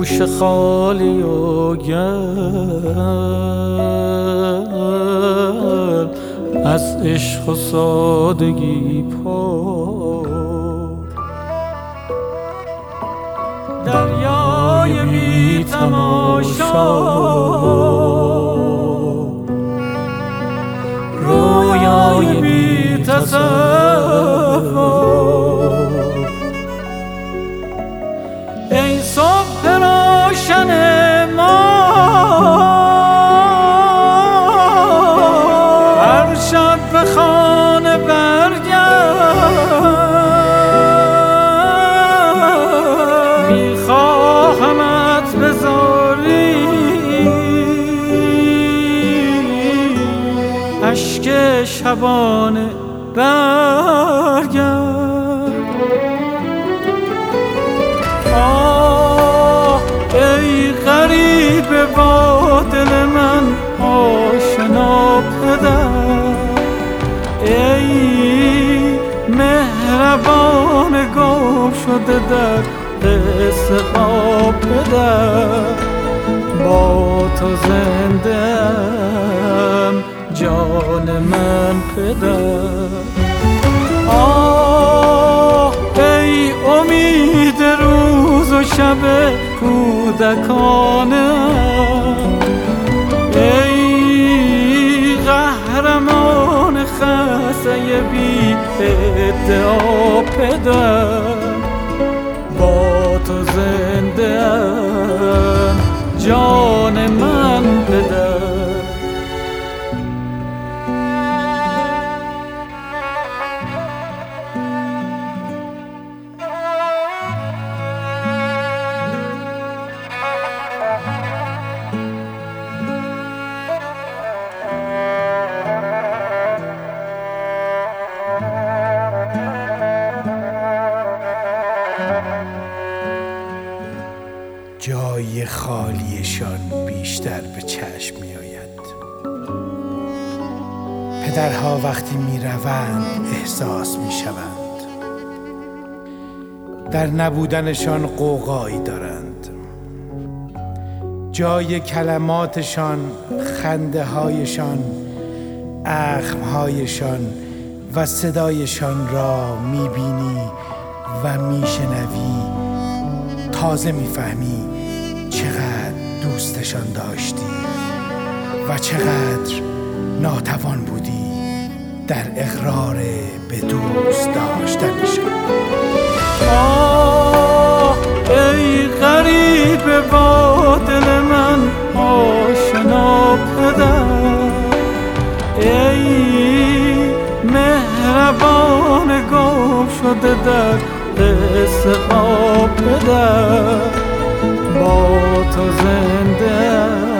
گوش خالی و گرم از عشق و سادگی پر، دریای بی تماشا، رویای بی تصور. ای صبح روشن ما، هر شب به خانه برگرد، میخواهمت به زاری اشک شبانه برگرد. آه ای غریب با دل من آشنا پدر، ای مهربان گم شده در قصه ها پدر، با تو زنده ام جان من پدر. آه ای امید روز و شب کودکانم، ای قهرمان خسته بی ادعا پدر، با تو زنده ام جان من پدر. جای خالیشان بیشتر به چشم می آید. پدرها وقتی می روند احساس می شوند، در نبودنشان قوقایی دارند. جای کلماتشان، خنده هایشان، اخمهایشان و صدایشان را می بینی و می شنوی، تازه می فهمی چقدر دوستشان داشتی و چقدر ناتوان بودی در اقرار به دوست داشتنشان. آه ای غریب با دل من آشنا پدر، ای مهربان گم شده در قصه ها پدر، با تو زنده